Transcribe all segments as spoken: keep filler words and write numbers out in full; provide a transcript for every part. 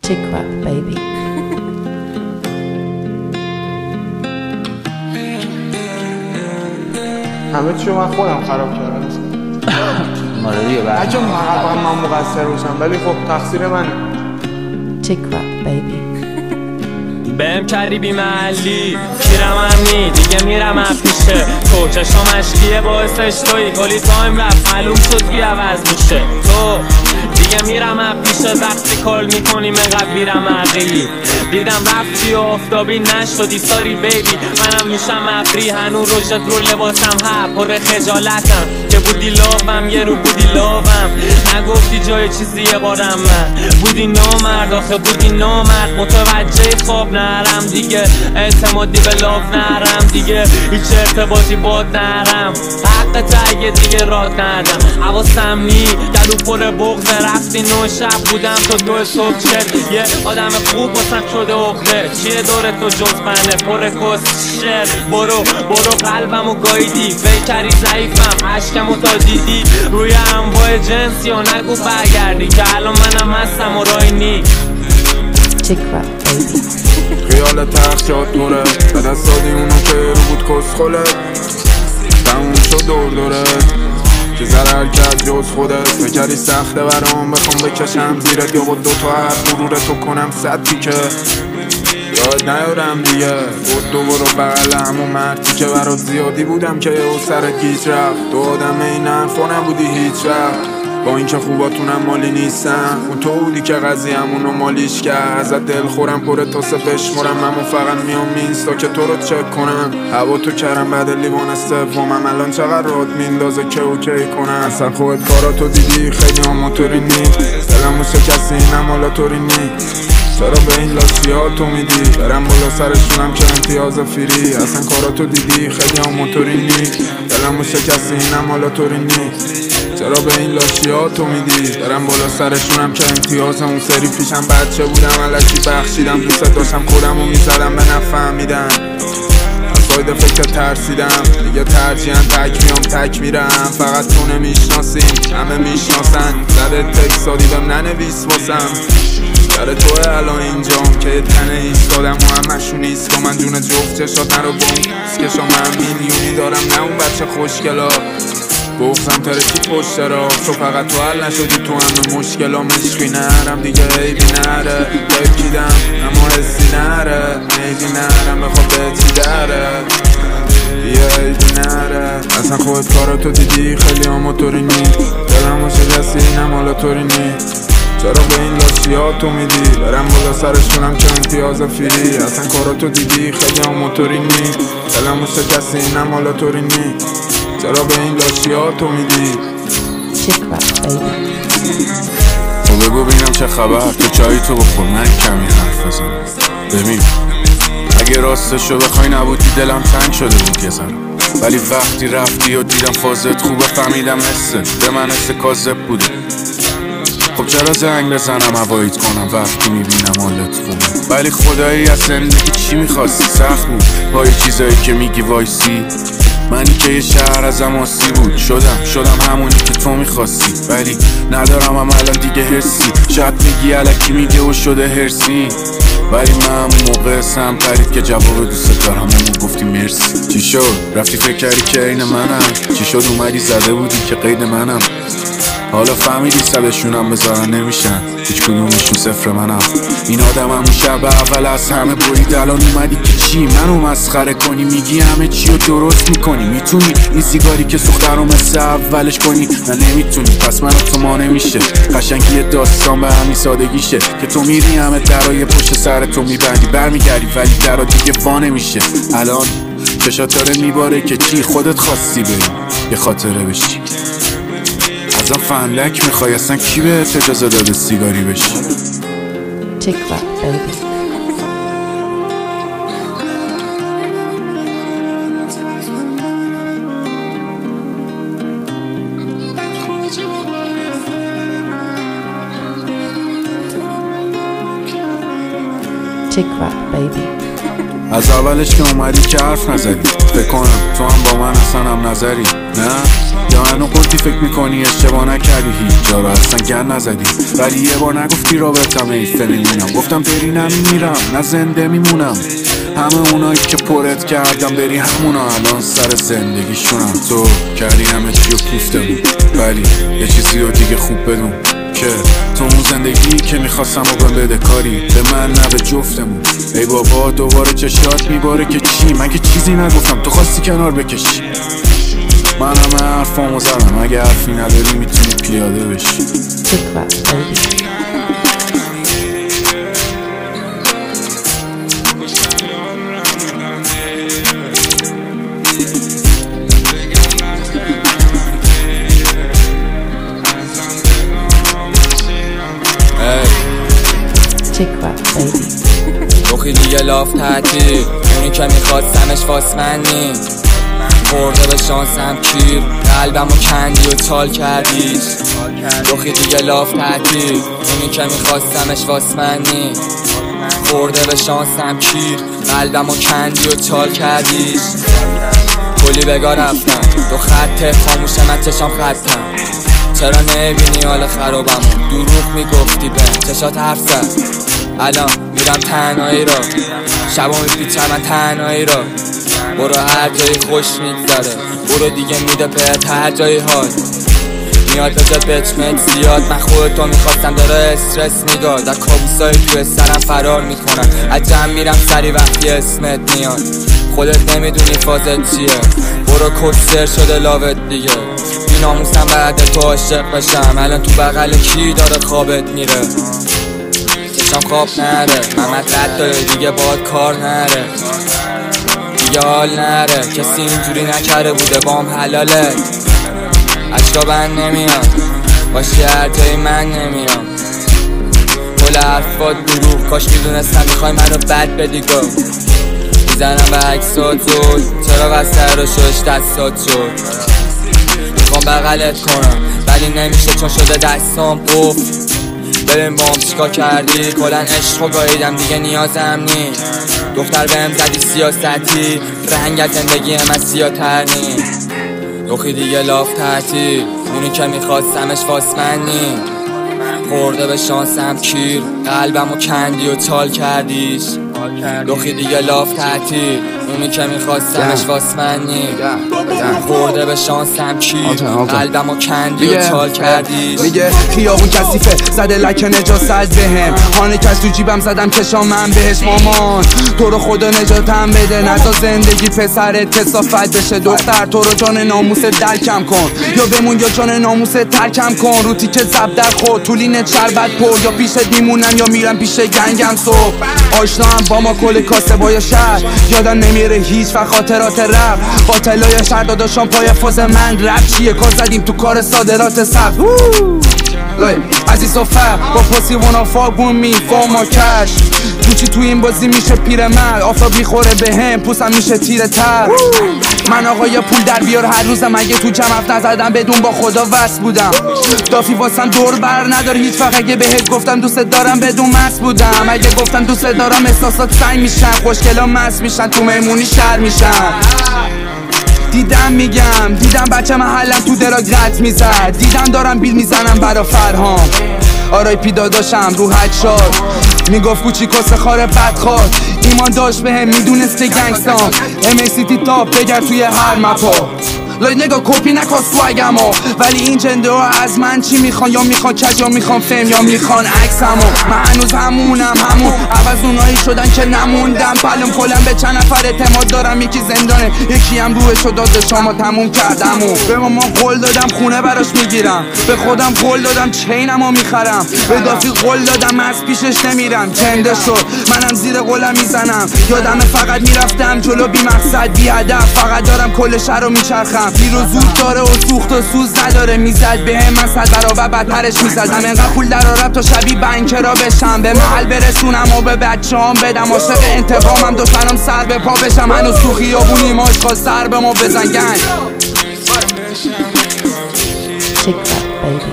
Chick rap, baby. همه چیو من خودم خراب کردم. آره دیگه بعد اگه واقعا من مقصر باشم ولی خب تقصیر منه. Chick rap, baby. بهم کردی بی محلی میرم امنی دیگه میرم اپیشه تو چشم مشکیه باعثش توی کلی تایم رفت معلوم شد بی عوض میشه تو دیگه میرم اپیشه وقتی کال میکنیم انقدر میرم عقیلی دیدم رفتی و آفتابی نشدی ساری بیبی منم میشم ابری هنو روشت رو لباسم ها پر خجالتم که بودی لاوم یه رو بودی لاوم نگفتی جای چیزی یه بارم من بودی نامرد آخه بودی نامرد متوجه خواب نرم دیگه اعتمادی به لاو نرم دیگه هیچ ارتباطی باد نرم حق تایه دیگه راد نردم حواسم نی گلو پر بغضه رفتی نو شب بودم تا دو صبح چل یه آدم خوب باسم شده اخره چیه دور تو جز منه پر کس شر برو برو قلبمو گایدی وی کری ضعیفم عشقمو تا دیدی روی انواع جنسی و نگو برگردی که الان منم هستم و رای نی Chick rap, baby. خیال تخت شاد دوره به دست دادی اونو که رو بود کس خوله تموم شد دور دوره که ضرر کرد جز خودت فکری سخته برام بخوام بکشم زیرت یا با دوتا حرف مرورتو کنم صد پیکه یاد نیارم دیگه بود دو برو بغل همون مردی که برات زیادی بودم که او سرت گیج رفت تو آدم این حرفا نبودی هیچ وقت با اینکه خوباتونم مالی نیستم اون تو بودی که قضیه همونو مالیش کرد ازت دل خورم پره تاسه بشمرم من فقط میام مینستا که تو رو چک کنم هوا تو کرم بعد لیوان سومم الان چقدر راد میندازه که اوکی کنم اصلا خودت کاراتو دیدی خیلی هم موتوری نی دلمو شکستی اینم حالا طوری نی چرا به این لاسی ها تو میدی برم بالا سرشونم که امتیاز فیری اصلا کاراتو دیدی خیلی هم موتوری نی دلمو شکستی اینم حالا طوری نی چرا به این لاشی ها تو میدی برم بالا سرشونم که امتیاز اون سری پیشم بچه بودم علکی بخشیدم دوست داشتم خودمو میزدم به نفهمیدم از ساید فکر ترسیدم دیگه ترجیحاً تک میام تک میرم فقط تو نمیشناسیم همه میشناسن زده تکسادی بهم ننویس واسم در توه الان اینجام که تنه ایستادم و همشون ایست که من جون جفت چشات نرو بوم که شما هم میلیونی دارم نه اون بچه خوشگلا گفتم ترکی پشت را تو فقط تو حل نشدی تو همه مشکلا مشقی نرم دیگه عیبی نره بکیدم اما حسی نره میدی نرم بخواب بهتی دره دیگه عیبی نره اصلا خودت کاراتو دیدی خیلی هم موتوری نی دلمو شکستی اینم حالا طوری نی چرا به این لاسی ها تو میدی برم بالا سرشونم که امتیاز فیری اصلا کاراتو دیدی خیلی هم موتوری نی دلمو شکستی اینم حالا طوری نی چرا به این لاشی ها تو میدی Chick rap, baby. تو بگو ببینم چه خبر تو چایی تو بخور من کمی حرف بزنم ببین اگه راستشو بخوای نبودی دلم تنگ شده بود یه ذره ولی وقتی رفتی و دیدم فازت خوبه فهمیدم حست به من حس کاذب بوده خب چرا زنگ بزنم اوایت کنم وقتی میبینم حالت خوبه ولی خدایی از زندگی چی میخواستی سخت بود با یه چیزایی که میگی وایسی منی که یه شهر ازم آسی بود شدم شدم همونی که تو میخواستی ولی ندارم هم الان دیگه حسی شاید میگی الکی میگه و شده هرسی ولی من همون موقع سم پرید که جواب دوست دارم همون گفتی مرسی چی شد رفتی فکر کردی که این منم چی شد اومدی زده بودی که قید منم حالا فهمیدی سبشونم بذارن نمیشن هیچ کدومشون صفر منم این آدم هم شب اول از همه برید الان اومدی که چی منو مسخره کنی میگی همه چی رو درست میکنی میتونی این سیگاری که سوخته رو مثل اولش کنی نه نمیتونی پس منو تو ما نمیشه قشنگی یه داستان به همین سادگیشه که تو میری همه درای پشت سر تو میبندی برمیگردی ولی درا دیگه وا نمیشه الان چشات داره میباره که چی خودت خواستی بری یه خاطره بشی ازم فندک میخوای اصلا کی بهت اجازه داده سیگاری بشی Chick rap, baby. Chick rap, baby. از اولش که اومدی که حرف نزدی فکر کنم تو هم با من اصلا هم نظری نه یا منو قلتی فکر میکنی اشتباه نکردی هیچ جا رو اصلا گن نزدی، ولی یه بار نگفتی رابطم ایفه میمونم. گفتم بری نمیمیرم نه زنده میمونم. همه اونایی که پرت کردم بری همونا الان سر زندگیشونم. تو کردی همه چی رو پوفتمون، ولی یه چیزی رو دیگه خوب بدون که تو اون زندگی که میخواستم و بهم بده کاری به من نه به جفتمون. ای بابا دوباره چشات میباره که چی؟ من که چیزی نگفتم تو خواستی کنار بکشی. من همه حرفامو زدم، اگه حرفی نداری میتونی پیاده بشی. Chick rap baby. Chick rap baby. روخی دیگه لاف تحتی اونی که میخواستمش واس منی، خورده به شانسم کیر قلبمو کندی و چال کردیش. روخی دیگه لاف تحتی اونی که میخواستمش واس منی، خورده به شانسم کیر قلبمو کندی و چال کردیش. کلی بگاه رفتم دو خط خاموشه من چشام خطم، چرا نبینی حال خرابمو؟ دروغ میگفتی به چشات حرف زد. الان میرم تنهایی را شبا میپیچم من تنهایی را. برو هر جایی خوش میگذره، برو دیگه میده بهت هر جایی حال میاد به جد بچمت زیاد. من خودتو میخواستم داره استرس میداد، در کابوسایی توی سرم فرار میکنن. از جمع میرم سری وقتی اسمت میاد، خودت نمیدونی فازت چیه. برو کسر شده لاوت دیگه، بی ناموسم بعد تو عاشق بشم. الان تو بغل کی داره خوابت میره؟ چشم خواب نره، محمد رد داره دیگه باد کار نره، دیگه حال نره. کسی اینجوری نکره بوده بام حلاله. عشقا بند نمیاد باشی هر جایی من نمیام. کل حرفات دروغ، کاش میدونستم میخوای منو بد بدی گو. میزنم به عکسات زود، چرا وسط رو شوش دستات شد. میخوام بغلت کنم ولی نمیشه چون شده دستام قفل. ببین بام چیکار کردی، کلن عشق و گاهیدم دیگه نیازم نی. دختر بهم زدی سیاستی، رنگ از زندگی من سیاه تر نی. روخی دیگه لاف تحتی اونی که میخواستمش واس منی، خورده به شانسم کیر قلبمو کندی و چال کردیش. روخی دیگه لاف تحتی اونی که میخواستمش واس منی، خورده به شانسم کیر قلبمو کندی و چال کردیش. میگه خیابون کثیفه زده لکه نجاست بهم، خانه کش تو جیبم زدم چشام من بهش. مامان تو رو خدا نجاتم بده، نزا زندگی پسرت کثافت بشه. دختر تو رو جان ناموست درکم کن، یا بمون یا جان ناموست ترکم کن. رو تیکه زب در خود طولینت شربت پر، یا پیشت میمونم یا میرم پیش گنگم صبح. آشنا هم با ما کل کاسه بای شهر، یادم نمیره هیچ و خاطرات رب. قاتلای شهر داداشان پای فاز من رب چیه؟ کار زدیم تو کار صادرات سبز. عزیز و فر با پاسی وانا فاگون می فاما کش. تو چی تو این بازی میشه پیر مرد، آفتاب میخوره به هم پوسم میشه تیره تر. من آقا یا پول در بیار هر روزم، اگه تو جمع هفت نزدم بدون با خدا وصل بودم. دافی واسم دور بر نداره هیچ وقت، اگه بهت گفتم دوست دارم بدون مست بودم. اگه گفتم دوست دارم احساسات سنگ میشن، خوشگلا مست میشن تو مهمونی شر میشن. دیدم میگم دیدم بچه محلم تو دراگ رد میزد، دیدم دارم بیل میزنم برا فرهام. آرای پی داداشم رو حد شد، میگفت کوچی کسه خاره بدخواد. ایمان داشت بهم میدونست که گنگستام، ام ای سی تی تاپ بگر توی هر مپا. لای نگاه کپی نکن سوگمو، ولی این جنده ها از من چی میخوان؟ یا میخوان کج یا میخوان فم یا میخوان عکسمو. من هنوز همونم همون، عوض اونایی شدن که نموندم. پلم کلم به چند نفر اعتماد دارم، یکی زندانه یکی هم روحشو داده شما تموم کردمو. به مامان قول دادم خونه براش میگیرم، به خودم قول دادم چینمو میخرم. به دافی قول دادم از پیشش نمیرم، جنده شد منم زیر قولم میزنم. یادم فقط میرفتم جلو بی مقصد بی هدف، فقط دارم کل شهر رو میچرخم. پیر و زود داره و سوخت و سوز نداره، میزد به هم من صد برابر بدترش میزد. من انقدر پول در آرم تا شبی بنکرا بشم، به محل برسونم و به بچه هم بدم. عاشق انتقامم دشمنم سر به پا بشم، هنوز تو خیابونی ماشقا سر به ما بزن گنگ. Chick rap baby.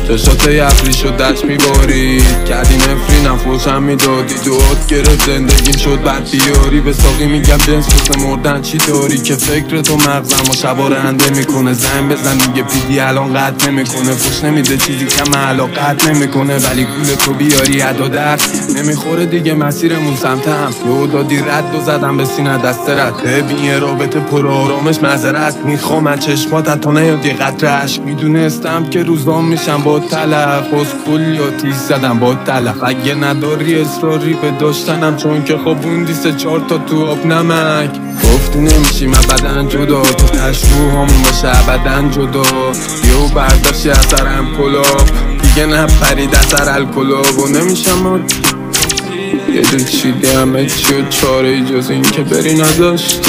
چشات یفری شد دست میبارید کردی نفرینم فوشم میدادی دوات گرفت زندگیم شد بد بیاری به ساقی میگم جنس بسه مردن چی داری که فکر تو مغزم و شبا رنده میکنه زن بزن دیگه پیدی الان قد نمیکنه فوش نمیده چیزی که محلا قد نمیکنه ولی گول تو بیاری ادا درد نمیخوره دیگه مسیرمون سمت هم یه دادی رد و زدم به سینه دست رد ببین یه رابطه پر آرامش معذرت میخوام از چشمات حتی نیاد یه قطره عشق میدونستم که روزام میشم با تلف باز کل یا تیز زدم با تلف اگه نداری اصراری به داشتنم چون که خوابوندی سه چار تا تو آب نمک گفتی نمیشیم ابداً جدا تو تشروح همون باشه ابداً جدا یهو برداشتی اثرم کلاب دیگه نپرید اثر الکلاب و نمیشم یه دل چیدی همه چی و چاره جز این که بری نداشتی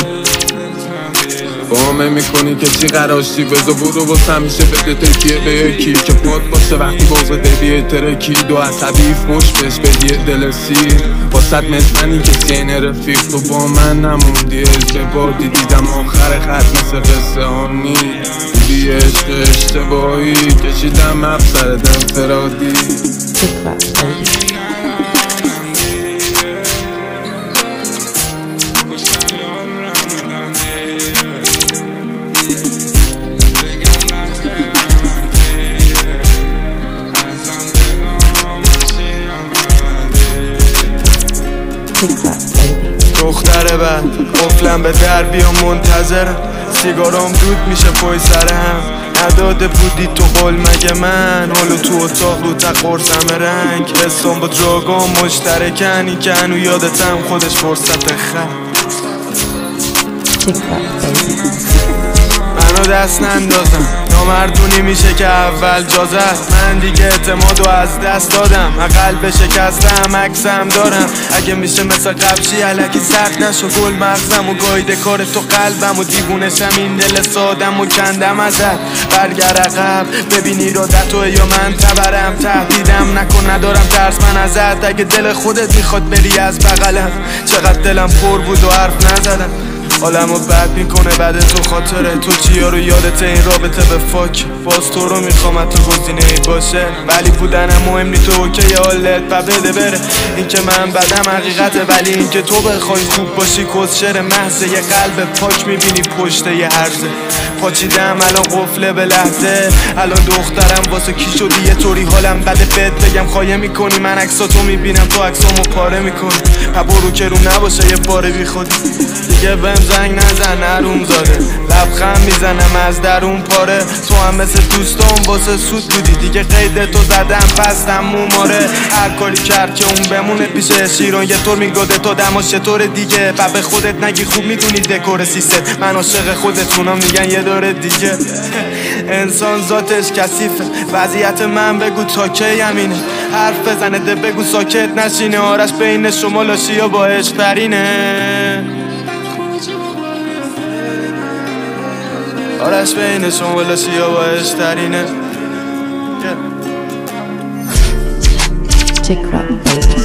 بامه میکنی که چی قراشتی بزا برو باز همیشه بده تکیه به یکی که پاد باشه وقتی بازه دبیه ترکی دو عصبی فوش بش بدیه دل سیر با صد مزمنی که سینه رفیق تو با من نموندی ازدبادی دیدم آخر خط مثل قصه آنی بودی عشق اشتباهی کشیدم مبسرد انفرادی دختره بعد قفلم به در بیا منتظرم سیگارام دود میشه پای سر هم نداده بودی تو قول مگه من حالا تو اتاق رو تقرصم رنگ حسام با دراگام مشترکن این که هنو یادتم خودش فرصت خم منو دست نندازم نامردونی میشه که اول جازت من دیگه اعتماد و از دست دادم قلب شکستم عکسم دارم اگه میشه مثل قبشی علکی سرد نشو گل مغزم و گایده کار تو قلبم و دیوونشم این دل سادم و کندم ازت برگر عقب ببین ایرادتو یا من تبرم تهدیدم نکن ندارم ترس من ازت اگه دل خودت میخواد بری از بغلم چقدر دلم پر بود و حرف نزدم حالمو بد میکنه بعد تو خاطره تو چیا رو یادت این رابطه به فاک باز تو رو میخوام تو گزینه ای باشه ولی بودنم مهم نی تو اوکی حالت و بده بره این که من بدم حقیقته ولی این که تو بخوای خوب باشی کسشره محضه یه قلب پاک میبینی پشته یه هرزه پاچیدم الان قفله به لحظه الان دخترم واسه کی شدی یه طوری حالم بده بهت بگم خواهی میکنی من عکساتو میبینم تو عکسامو پاره میکنی برو که رو نباشه یه پاره بی خودی دیگه بهم زنگ نزن نروم زاده لبخند میزنم از درون پاره تو هم مثل دوستان واسه سود بودی دیگه قید تو زدم پستم موماره هر کاری کرد که اون بمونه پیش شیران یه طور میگاده تو دماش چطور دیگه و به خودت نگی خوب میدونی دکور سیست من عاشق خودتونم میگن یه داره دیگه انسان ذاتش کثیفه وضعیت من بگو تا کی همینه حرف بزنه ده بگو ساکت نشینه آرش بین شما لاشی و با عشق ترینه آرش بین شما لاشی و با عشق ترینه Chick rap baby.